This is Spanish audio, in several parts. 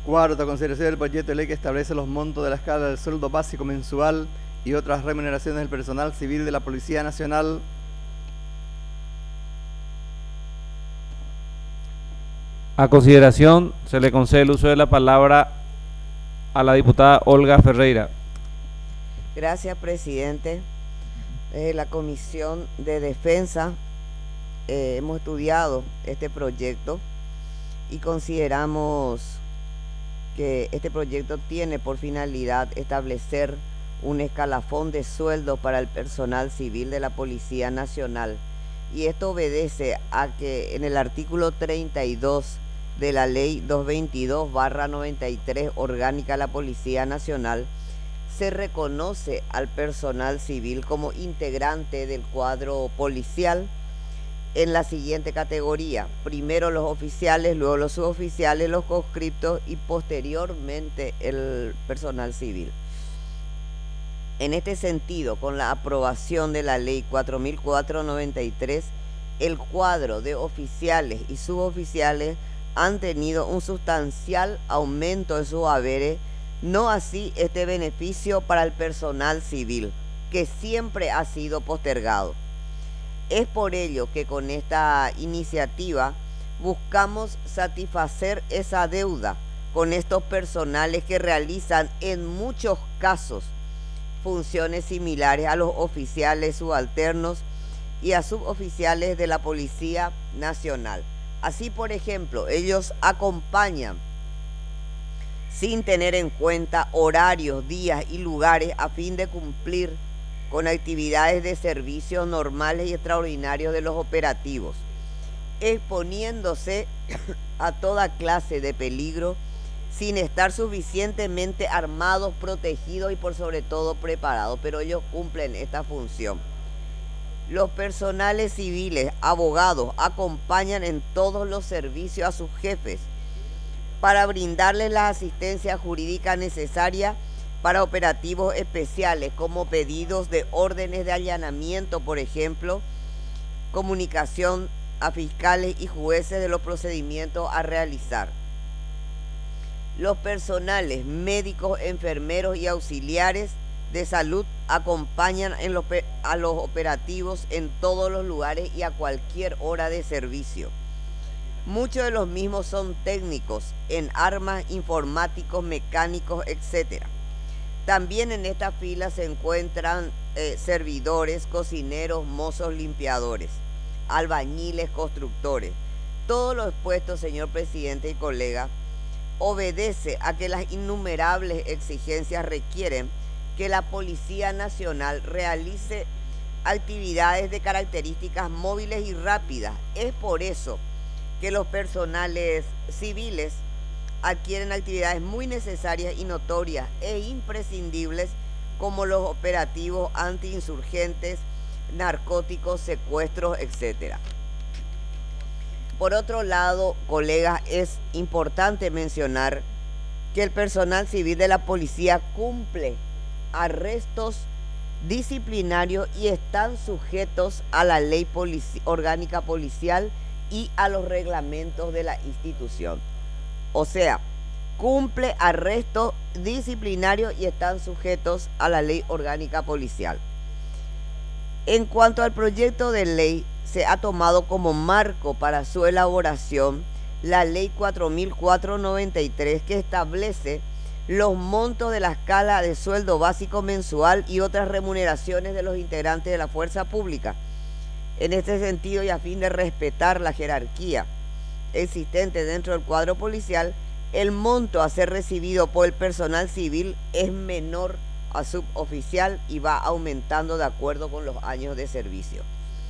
Cuarto, consideración del proyecto de ley que establece los montos de la escala del sueldo básico mensual y otras remuneraciones del personal civil de la Policía Nacional. A consideración, se le concede el uso de la palabra a la diputada Olga Ferreira. Gracias, presidente. La Comisión de Defensa hemos estudiado este proyecto y consideramos que este proyecto tiene por finalidad establecer un escalafón de sueldo para el personal civil de la Policía Nacional. Y esto obedece a que en el artículo 32 de la Ley 222/93 orgánica de la Policía Nacional se reconoce al personal civil como integrante del cuadro policial en la siguiente categoría: primero los oficiales, luego los suboficiales, los conscriptos y posteriormente el personal civil. En este sentido, con la aprobación de la Ley 4493, el cuadro de oficiales y suboficiales han tenido un sustancial aumento de sus haberes, no así este beneficio para el personal civil, que siempre ha sido postergado. Es por ello que con esta iniciativa buscamos satisfacer esa deuda con estos personales que realizan en muchos casos funciones similares a los oficiales subalternos y a suboficiales de la Policía Nacional. Así, por ejemplo, ellos acompañan sin tener en cuenta horarios, días y lugares a fin de cumplir con actividades de servicios normales y extraordinarios de los operativos, exponiéndose a toda clase de peligro sin estar suficientemente armados, protegidos y por sobre todo preparados, pero ellos cumplen esta función. Los personales civiles, abogados, acompañan en todos los servicios a sus jefes para brindarles la asistencia jurídica necesaria para operativos especiales, como pedidos de órdenes de allanamiento, por ejemplo, comunicación a fiscales y jueces de los procedimientos a realizar. Los personales médicos, enfermeros y auxiliares de salud acompañan a los operativos en todos los lugares y a cualquier hora de servicio. Muchos de los mismos son técnicos en armas, informáticos, mecánicos, etc. También en esta fila se encuentran servidores, cocineros, mozos, limpiadores, albañiles, constructores. Todo lo expuesto, señor presidente y colega, obedece a que las innumerables exigencias requieren que la Policía Nacional realice actividades de características móviles y rápidas. Es por eso que los personales civiles adquieren actividades muy necesarias y notorias e imprescindibles, como los operativos antiinsurgentes, narcóticos, secuestros, etc. Por otro lado, colegas, es importante mencionar que el personal civil de la policía cumple arrestos disciplinarios y están sujetos a la ley orgánica policial y a los reglamentos de la institución. O sea, cumple arrestos disciplinarios y están sujetos a la ley orgánica policial. En cuanto al proyecto de ley, se ha tomado como marco para su elaboración la ley 4493, que establece los montos de la escala de sueldo básico mensual y otras remuneraciones de los integrantes de la fuerza pública. En este sentido, y a fin de respetar la jerarquía existente dentro del cuadro policial, el monto a ser recibido por el personal civil es menor a suboficial y va aumentando de acuerdo con los años de servicio.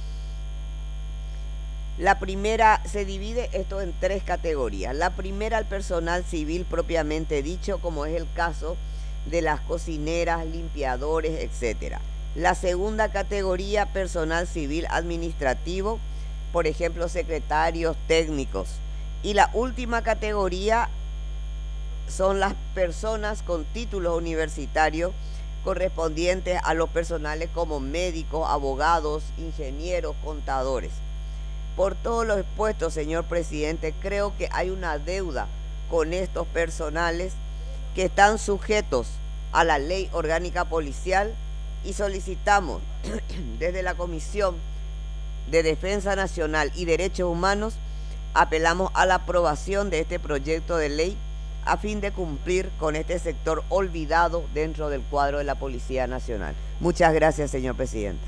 La primera, se divide esto en tres categorías. La primera, el personal civil propiamente dicho, como es el caso de las cocineras, limpiadores, etc. La segunda categoría, personal civil administrativo, por ejemplo, secretarios, técnicos. Y la última categoría son las personas con títulos universitarios correspondientes a los personales como médicos, abogados, ingenieros, contadores. Por todo lo expuesto, señor presidente, creo que hay una deuda con estos personales que están sujetos a la Ley Orgánica Policial y solicitamos desde la Comisión de Defensa Nacional y Derechos Humanos, apelamos a la aprobación de este proyecto de ley a fin de cumplir con este sector olvidado dentro del cuadro de la Policía Nacional. Muchas gracias, señor presidente.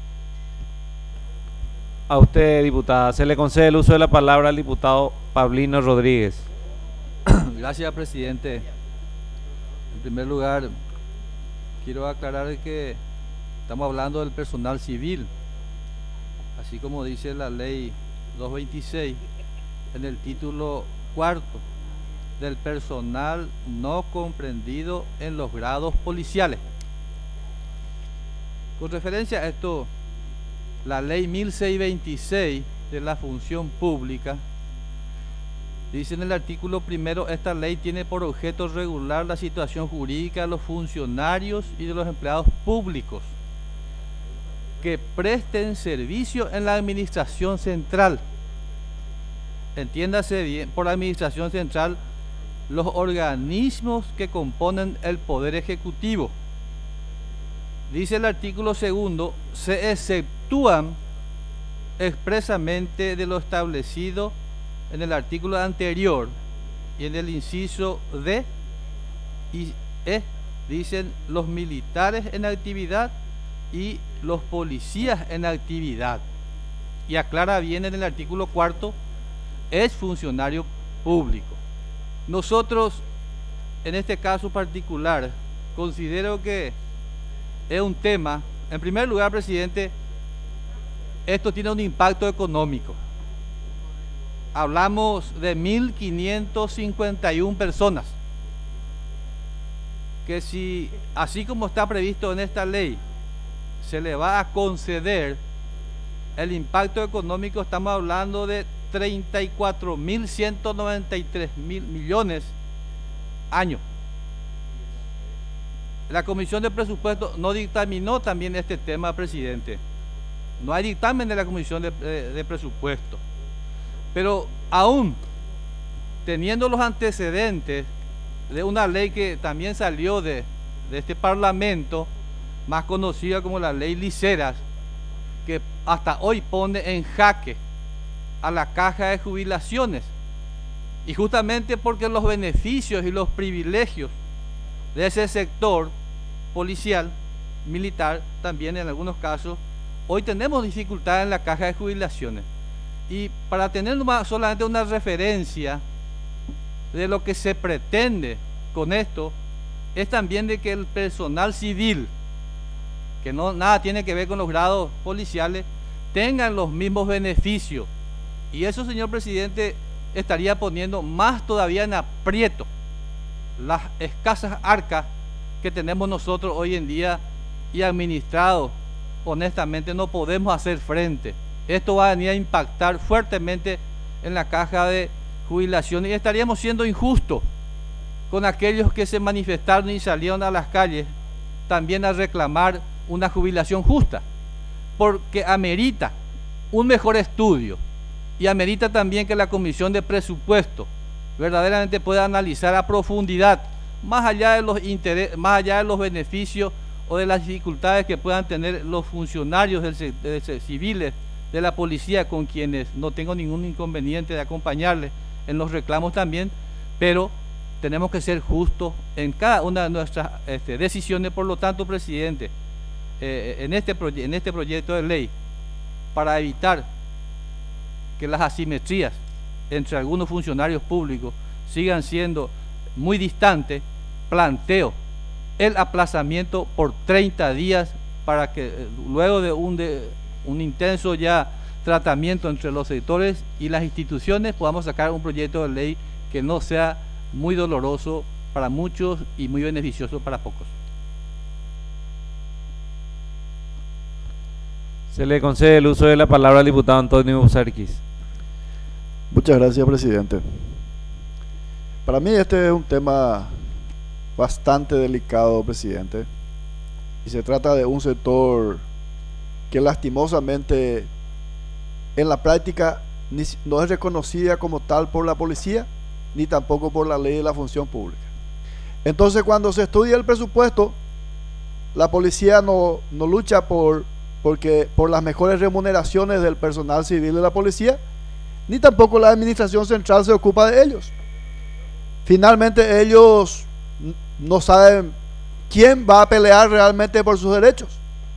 A usted, diputada. Se le concede el uso de la palabra al diputado Pablino Rodríguez. Gracias, presidente. En primer lugar, quiero aclarar que estamos hablando del personal civil, así como dice la ley 226 en el título cuarto, del personal no comprendido en los grados policiales. Con referencia a esto, la ley 1626 de la función pública dice en el artículo primero: esta ley tiene por objeto regular la situación jurídica de los funcionarios y de los empleados públicos que presten servicio en la administración central. Entiéndase bien por administración central los organismos que componen el Poder Ejecutivo. Dice el artículo segundo: se exceptúan expresamente de lo establecido en el artículo anterior y en el inciso D y E, dicen los militares en actividad y los policías en actividad. Y aclara bien en el artículo cuarto: es funcionario público. Nosotros, en este caso particular, considero que es un tema, en primer lugar, presidente, esto tiene un impacto económico. Hablamos de 1.551 personas, que si, así como está previsto en esta ley, se le va a conceder el impacto económico, estamos hablando de 34.193 millones año. La Comisión de Presupuestos no dictaminó también este tema, presidente. No hay dictamen de la Comisión de Presupuestos. Pero aún teniendo los antecedentes de una ley que también salió de este Parlamento, más conocida como la Ley Liceras, que hasta hoy pone en jaque a la caja de jubilaciones, y justamente porque los beneficios y los privilegios de ese sector policial, militar, también en algunos casos, hoy tenemos dificultades en la caja de jubilaciones. Y para tener solamente una referencia de lo que se pretende con esto, es también de que el personal civil, que nada tiene que ver con los grados policiales, tengan los mismos beneficios. Y eso, señor presidente, estaría poniendo más todavía en aprieto las escasas arcas que tenemos nosotros hoy en día, y administrados, honestamente, no podemos hacer frente. Esto va a venir a impactar fuertemente en la caja de jubilación, y estaríamos siendo injustos con aquellos que se manifestaron y salieron a las calles también a reclamar una jubilación justa, porque amerita un mejor estudio y amerita también que la Comisión de Presupuestos verdaderamente pueda analizar a profundidad, más allá de los intereses, más allá de los beneficios o de las dificultades que puedan tener los funcionarios civiles de la policía, con quienes no tengo ningún inconveniente de acompañarles en los reclamos también, pero tenemos que ser justos en cada una de nuestras decisiones. Por lo tanto, presidente, en este proyecto de ley, para evitar que las asimetrías entre algunos funcionarios públicos sigan siendo muy distantes, planteo el aplazamiento por 30 días para que luego de un intenso ya tratamiento entre los sectores y las instituciones podamos sacar un proyecto de ley que no sea muy doloroso para muchos y muy beneficioso para pocos. Se le concede el uso de la palabra al diputado Antonio Busarquis. Muchas gracias, presidente. Para mí este es un tema bastante delicado, presidente, y se trata de un sector que lastimosamente en la práctica no es reconocida como tal por la policía ni tampoco por la ley de la función pública. Entonces, cuando se estudia el presupuesto, la policía no lucha por las mejores remuneraciones del personal civil de la policía, ni tampoco la administración central se ocupa de ellos. Finalmente ellos no saben quién va a pelear realmente por sus derechos.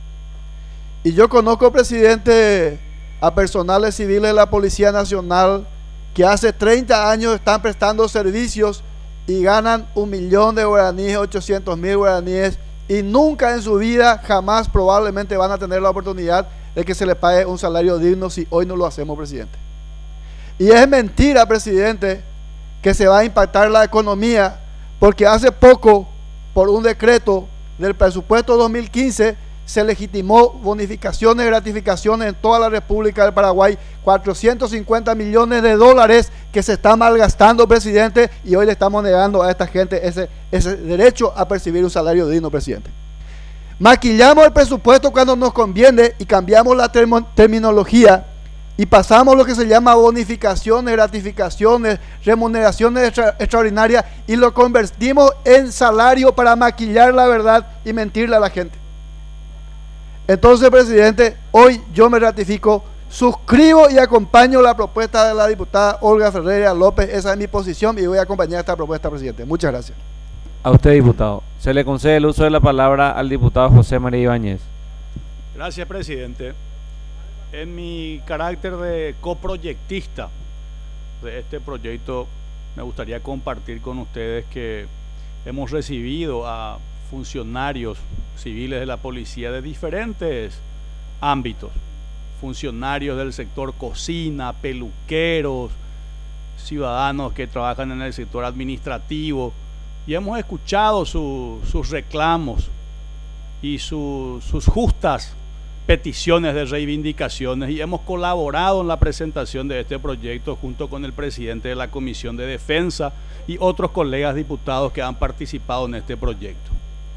Y yo conozco, presidente, a personales civiles de la Policía Nacional que hace 30 años están prestando servicios y ganan 1.000.000 de guaraníes, 800.000 guaraníes, y nunca en su vida, jamás probablemente van a tener la oportunidad de que se les pague un salario digno si hoy no lo hacemos, presidente. Y es mentira, presidente, que se va a impactar la economía, porque hace poco, por un decreto del presupuesto 2015, se legitimó bonificaciones y gratificaciones en toda la República del Paraguay, 450 millones de dólares que se están malgastando, presidente, y hoy le estamos negando a esta gente ese derecho a percibir un salario digno, presidente. Maquillamos el presupuesto cuando nos conviene y cambiamos la terminología y pasamos lo que se llama bonificaciones, gratificaciones, remuneraciones extraordinarias y lo convertimos en salario para maquillar la verdad y mentirle a la gente. Entonces, presidente, hoy yo me ratifico, suscribo y acompaño la propuesta de la diputada Olga Ferreira López. Esa es mi posición y voy a acompañar esta propuesta, presidente. Muchas gracias. A usted, diputado. Se le concede el uso de la palabra al diputado José María Ibáñez. Gracias, presidente. En mi carácter de coproyectista de este proyecto, me gustaría compartir con ustedes que hemos recibido a funcionarios civiles de la policía de diferentes ámbitos, funcionarios del sector cocina, peluqueros, ciudadanos que trabajan en el sector administrativo, y hemos escuchado sus reclamos y sus justas peticiones de reivindicaciones, y hemos colaborado en la presentación de este proyecto junto con el presidente de la Comisión de Defensa y otros colegas diputados que han participado en este proyecto.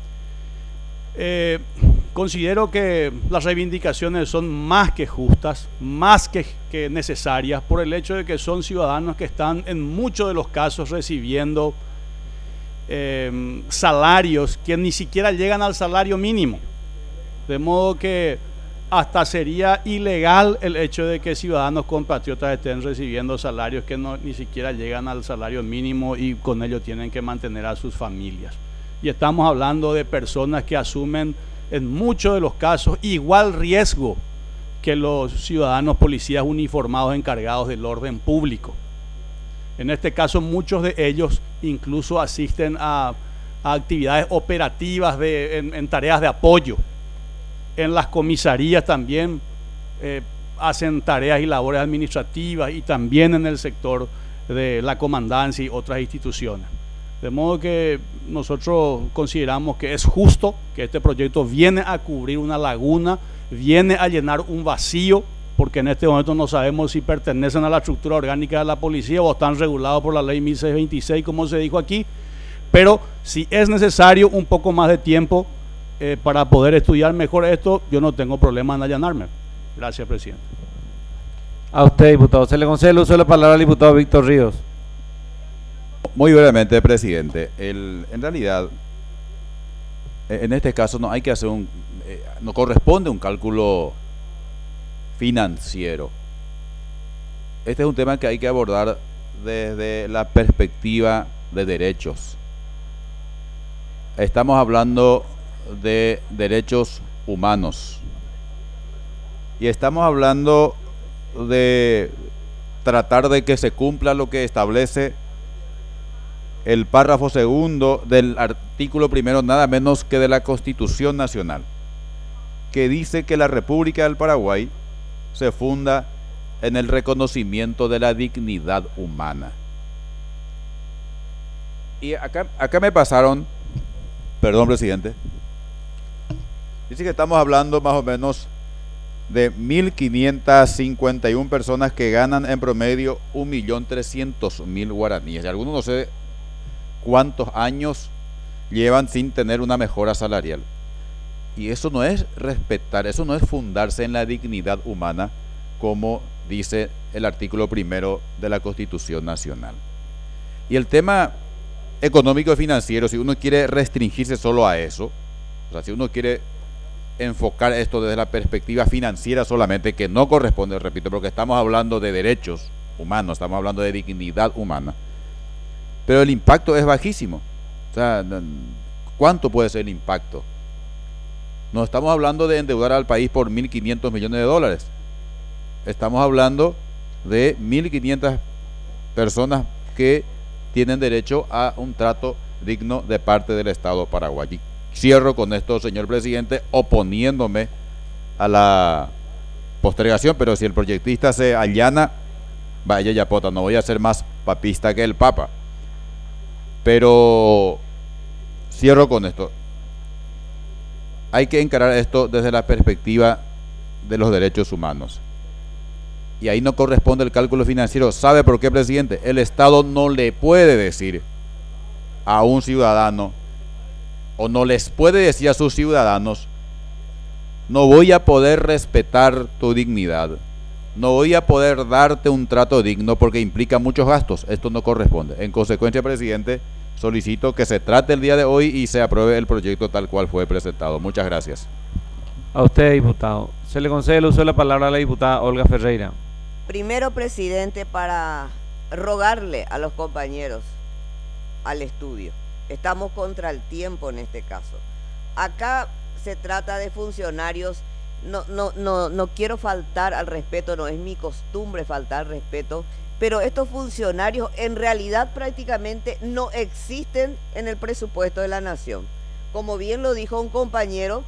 Considero que las reivindicaciones son más que justas, más que necesarias, por el hecho de que son ciudadanos que están en muchos de los casos recibiendo salarios que ni siquiera llegan al salario mínimo, de modo que hasta sería ilegal el hecho de que ciudadanos compatriotas estén recibiendo salarios que ni siquiera llegan al salario mínimo y con ello tienen que mantener a sus familias. Y estamos hablando de personas que asumen en muchos de los casos igual riesgo que los ciudadanos policías uniformados encargados del orden público. En este caso, muchos de ellos incluso asisten a actividades operativas en tareas de apoyo. En las comisarías también hacen tareas y labores administrativas, y también en el sector de la comandancia y otras instituciones. De modo que nosotros consideramos que es justo que este proyecto viene a cubrir una laguna, viene a llenar un vacío, porque en este momento no sabemos si pertenecen a la estructura orgánica de la policía o están regulados por la ley 1626, como se dijo aquí, pero si es necesario un poco más de tiempo para poder estudiar mejor esto, yo no tengo problema en allanarme. Gracias, presidente. A usted, diputado. Se le concede el uso de la palabra al diputado Víctor Ríos. Muy brevemente, presidente. En realidad, en este caso no hay que hacer no corresponde un cálculo financiero. Este es un tema que hay que abordar desde la perspectiva de derechos. Estamos hablando de derechos humanos y estamos hablando de tratar de que se cumpla lo que establece el párrafo segundo del artículo primero, nada menos que de la Constitución Nacional, que dice que la República del Paraguay se funda en el reconocimiento de la dignidad humana. Y acá me pasaron, perdón, presidente, dice que estamos hablando más o menos de 1.551 personas que ganan en promedio 1.300.000 guaraníes. Y algunos no sé cuántos años llevan sin tener una mejora salarial. Y eso no es respetar, eso no es fundarse en la dignidad humana, como dice el artículo primero de la Constitución Nacional. Y el tema económico y financiero, si uno quiere restringirse solo a eso, o sea, si uno quiere enfocar esto desde la perspectiva financiera solamente, que no corresponde, repito, porque estamos hablando de derechos humanos, estamos hablando de dignidad humana, pero el impacto es bajísimo. O sea, ¿cuánto puede ser el impacto? No estamos hablando de endeudar al país por 1.500 millones de dólares. Estamos hablando de 1.500 personas que tienen derecho a un trato digno de parte del Estado paraguayo. Y cierro con esto, señor presidente, oponiéndome a la postergación, pero si el proyectista se allana, vaya yapota, no voy a ser más papista que el Papa. Pero cierro con esto. Hay que encarar esto desde la perspectiva de los derechos humanos. Y ahí no corresponde el cálculo financiero. ¿Sabe por qué, presidente? El Estado no le puede decir a un ciudadano, o no les puede decir a sus ciudadanos, no voy a poder respetar tu dignidad, no voy a poder darte un trato digno porque implica muchos gastos. Esto no corresponde. En consecuencia, presidente, solicito que se trate el día de hoy y se apruebe el proyecto tal cual fue presentado. Muchas gracias. A usted, diputado. Se le concede el uso de la palabra a la diputada Olga Ferreira. Primero, presidente, para rogarle a los compañeros al estudio. Estamos contra el tiempo en este caso. Acá se trata de funcionarios. No quiero faltar al respeto, no es mi costumbre faltar al respeto, pero estos funcionarios en realidad prácticamente no existen en el presupuesto de la nación. Como bien lo dijo un compañero,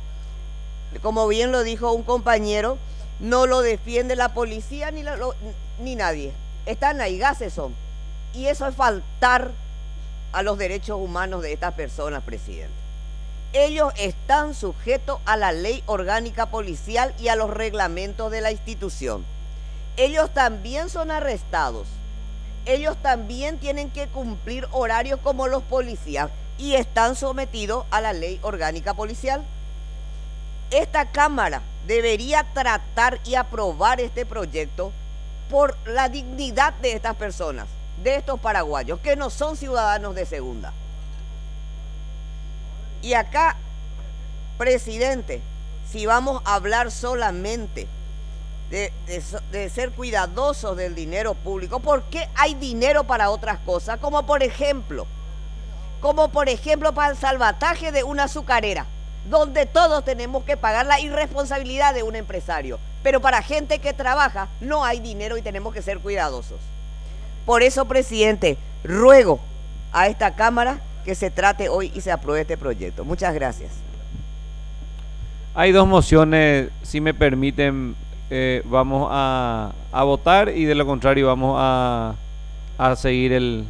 no lo defiende la policía ni nadie. Están ahí, gases son. Y eso es faltar a los derechos humanos de estas personas, presidente. Ellos están sujetos a la ley orgánica policial y a los reglamentos de la institución. Ellos también son arrestados. Ellos también tienen que cumplir horarios como los policías y están sometidos a la ley orgánica policial. Esta Cámara debería tratar y aprobar este proyecto por la dignidad de estas personas, de estos paraguayos, que no son ciudadanos de segunda. Y acá, presidente, si vamos a hablar solamente de ser cuidadosos del dinero público, ¿por qué hay dinero para otras cosas? Como por ejemplo para el salvataje de una azucarera, donde todos tenemos que pagar la irresponsabilidad de un empresario. Pero para gente que trabaja no hay dinero y tenemos que ser cuidadosos. Por eso, presidente, ruego a esta Cámara que se trate hoy y se apruebe este proyecto. Muchas gracias. Hay dos mociones, si me permiten, vamos a votar, y de lo contrario vamos a seguir el...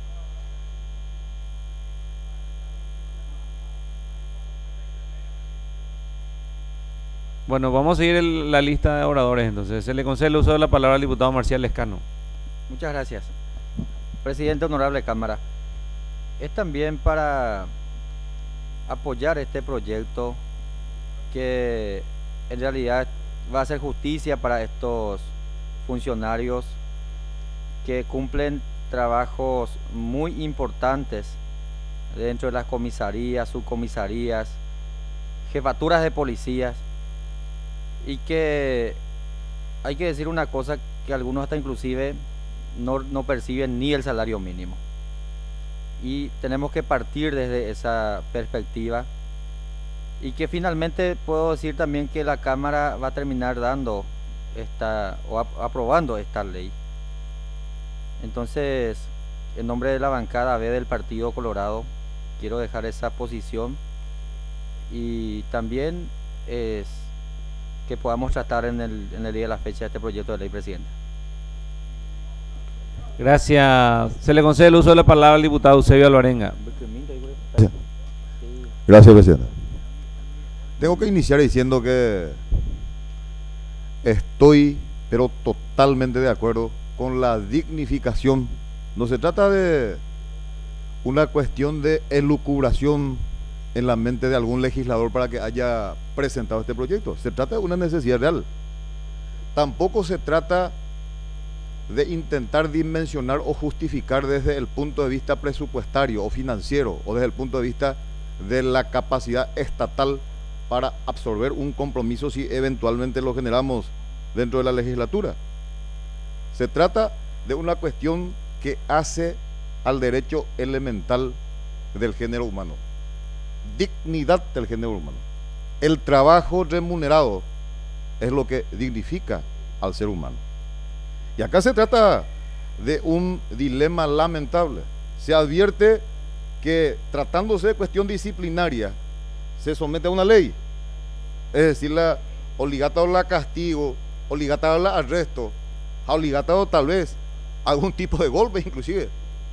Bueno, vamos a seguir la lista de oradores entonces. Se le concede el uso de la palabra al diputado Marcial Lescano. Muchas gracias. Presidente, honorable Cámara. Es también para apoyar este proyecto que en realidad va a hacer justicia para estos funcionarios que cumplen trabajos muy importantes dentro de las comisarías, subcomisarías, jefaturas de policías, y que hay que decir una cosa, que algunos hasta inclusive no perciben ni el salario mínimo. Y tenemos que partir desde esa perspectiva, y que finalmente puedo decir también que la Cámara va a terminar dando aprobando esta ley. Entonces, en nombre de la bancada B del Partido Colorado, quiero dejar esa posición, y también es que podamos tratar en el día de la fecha este proyecto de ley, presidente. Gracias. Se le concede el uso de la palabra al diputado Eusebio Alvarenga. Gracias, presidente. Tengo que iniciar diciendo que estoy, pero totalmente de acuerdo con la dignificación. No se trata de una cuestión de elucubración en la mente de algún legislador para que haya presentado este proyecto. Se trata de una necesidad real. Tampoco se trata de intentar dimensionar o justificar desde el punto de vista presupuestario o financiero o desde el punto de vista de la capacidad estatal para absorber un compromiso si eventualmente lo generamos dentro de la legislatura. Se trata de una cuestión que hace al derecho elemental del género humano, dignidad del género humano. El trabajo remunerado es lo que dignifica al ser humano. Y acá se trata de un dilema lamentable. Se advierte que tratándose de cuestión disciplinaria se somete a una ley, es decir, la obligata o la castigo, obligata o la arresto, obligata o tal vez algún tipo de golpe inclusive.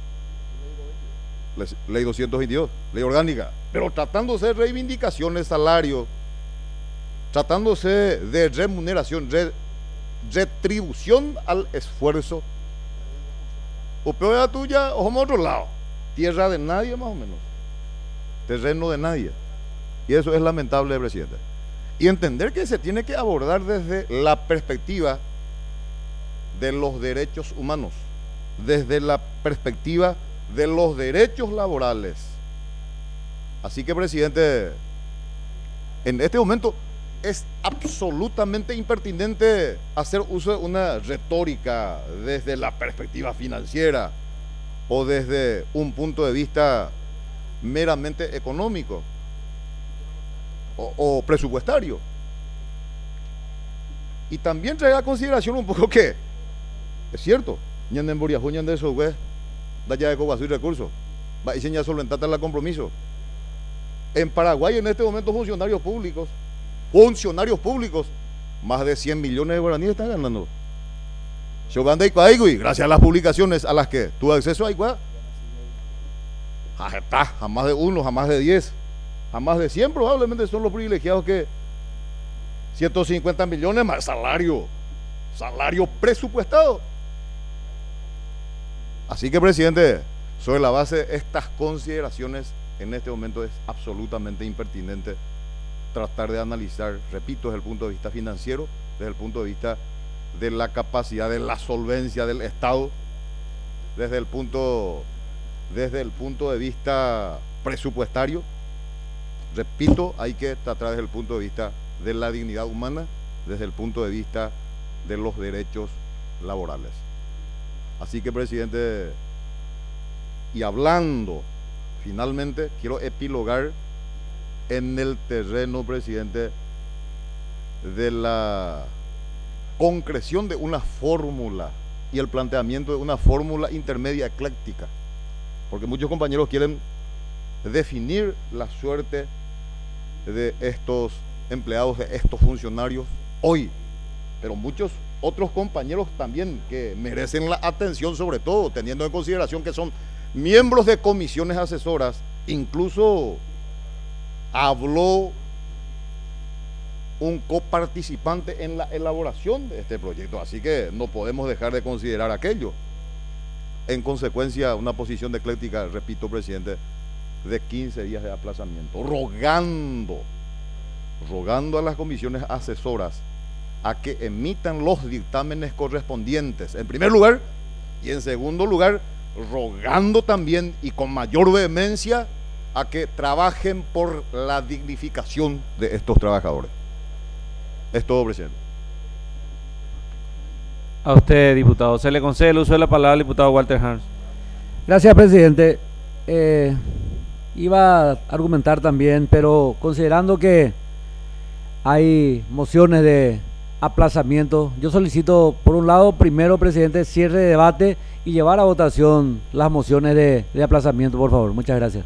Ley 222, ley orgánica. Pero tratándose de reivindicaciones, salarios, tratándose de remuneración, retribución al esfuerzo, o peor de la tuya, o como otro lado, tierra de nadie más o menos, terreno de nadie. Y eso es lamentable, presidente. Y entender que se tiene que abordar desde la perspectiva de los derechos humanos, desde la perspectiva de los derechos laborales. Así que, presidente, en este momento es absolutamente impertinente hacer uso de una retórica desde la perspectiva financiera o desde un punto de vista meramente económico o presupuestario. Y también traer a consideración un poco que es cierto, ñan en Boriajú, ñan de eso, güey, da ya de cobazo y recursos, va y seña solventar el compromiso. En Paraguay en este momento funcionarios públicos, más de 100 millones de guaraníes están ganando. Gracias a las publicaciones a las que tuvo acceso a Iguá, jamás de uno, jamás de 10, jamás de 100 probablemente son los privilegiados que 150 millones más salario presupuestado. Así que, presidente, sobre la base de estas consideraciones, en este momento es absolutamente impertinente tratar de analizar, repito, desde el punto de vista financiero, desde el punto de vista de la capacidad, de la solvencia del Estado, desde el punto de vista presupuestario. Repito, hay que tratar desde el punto de vista de la dignidad humana, desde el punto de vista de los derechos laborales. Así que, presidente, y hablando, finalmente, quiero epilogar en el terreno, presidente, de la concreción de una fórmula y el planteamiento de una fórmula intermedia ecléctica, porque muchos compañeros quieren definir la suerte de estos empleados, de estos funcionarios hoy, pero muchos otros compañeros también que merecen la atención, sobre todo teniendo en consideración que son miembros de comisiones asesoras. Incluso habló un coparticipante en la elaboración de este proyecto, así que no podemos dejar de considerar aquello. En consecuencia, una posición de ecléctica, repito, presidente, de 15 días de aplazamiento, rogando a las comisiones asesoras a que emitan los dictámenes correspondientes, en primer lugar, y en segundo lugar, rogando también y con mayor vehemencia a que trabajen por la dignificación de estos trabajadores. Es todo, presidente. A usted, diputado. Se le concede el uso de la palabra al diputado Walter Harms. Gracias, presidente. Iba a argumentar también, pero considerando que hay mociones de aplazamiento, yo solicito, por un lado, primero, presidente, cierre de debate y llevar a votación las mociones de aplazamiento, por favor. Muchas gracias.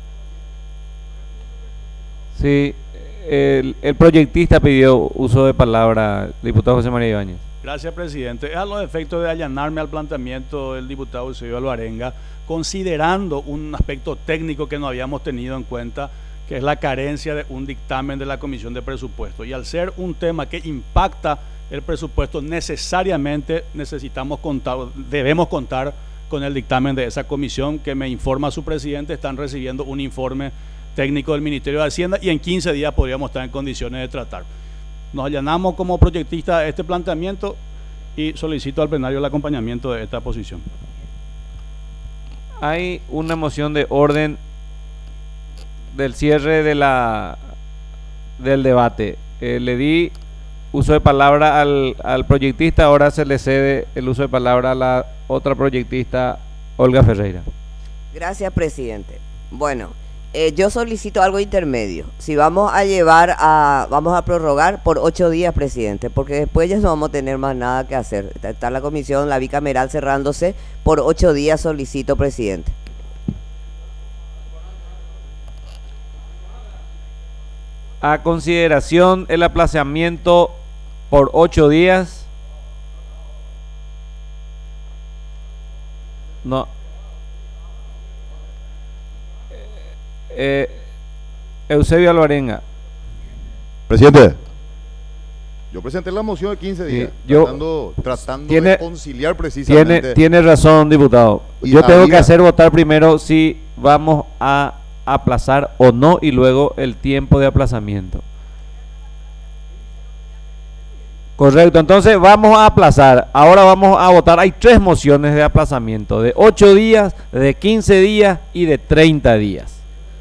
Sí, el proyectista pidió uso de palabra, diputado José María Ibáñez. Gracias, presidente. Es a los efectos de allanarme al planteamiento del diputado Eusebio Alvarenga, considerando un aspecto técnico que no habíamos tenido en cuenta, que es la carencia de un dictamen de la Comisión de Presupuesto. Y al ser un tema que impacta el presupuesto, necesariamente debemos contar con el dictamen de esa comisión, que me informa su presidente, están recibiendo un informe técnico del Ministerio de Hacienda y en 15 días podríamos estar en condiciones de tratar. Nos allanamos como proyectistas a este planteamiento y solicito al plenario el acompañamiento de esta posición. Hay una moción de orden del cierre del debate. Le di uso de palabra al proyectista, ahora se le cede el uso de palabra a la otra proyectista, Olga Ferreira. Gracias, presidente. Bueno, yo solicito algo intermedio. Si vamos a prorrogar por 8 días, presidente, porque después ya no vamos a tener más nada que hacer. Está la comisión, la bicameral cerrándose. Por 8 días solicito, presidente. A consideración el aplazamiento por 8 días. No. Eusebio Alvarenga. Presidente, yo presenté la moción de 15 días, tratando de conciliar precisamente. Tiene razón, diputado. Yo tengo que hacer votar primero si vamos a aplazar o no y luego el tiempo de aplazamiento. Correcto, entonces vamos a aplazar. Ahora vamos a votar. Hay 3 mociones de aplazamiento, de 8 días, de 15 días y de 30 días.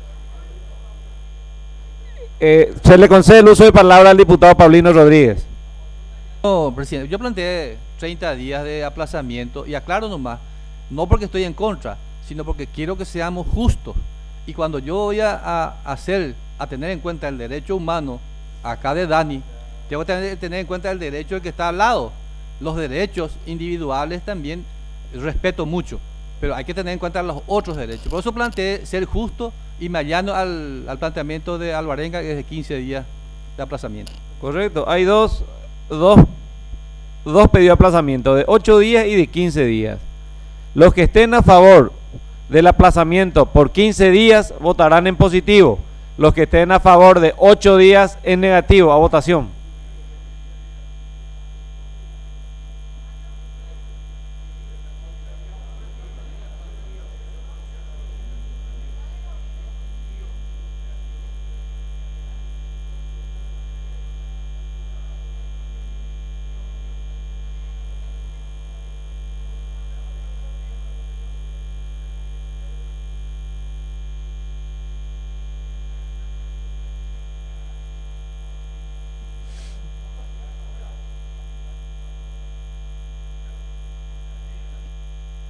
Se le concede el uso de palabra al diputado Paulino Rodríguez. No, presidente, yo planteé 30 días de aplazamiento y aclaro nomás, no porque estoy en contra, sino porque quiero que seamos justos. Y cuando yo voy a tener en cuenta el derecho humano, acá de Dani, tengo que tener en cuenta el derecho del que está al lado. Los derechos individuales también respeto mucho, pero hay que tener en cuenta los otros derechos. Por eso planteé ser justo y me allano al planteamiento de Alvarenga, que es de 15 días de aplazamiento. Correcto, hay dos pedidos de aplazamiento, de 8 días y de 15 días. Los que estén a favor del aplazamiento por 15 días votarán en positivo. Los que estén a favor de 8 días en negativo, a votación.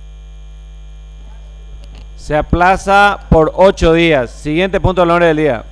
Se aplaza por 8 días. Siguiente punto del orden del día.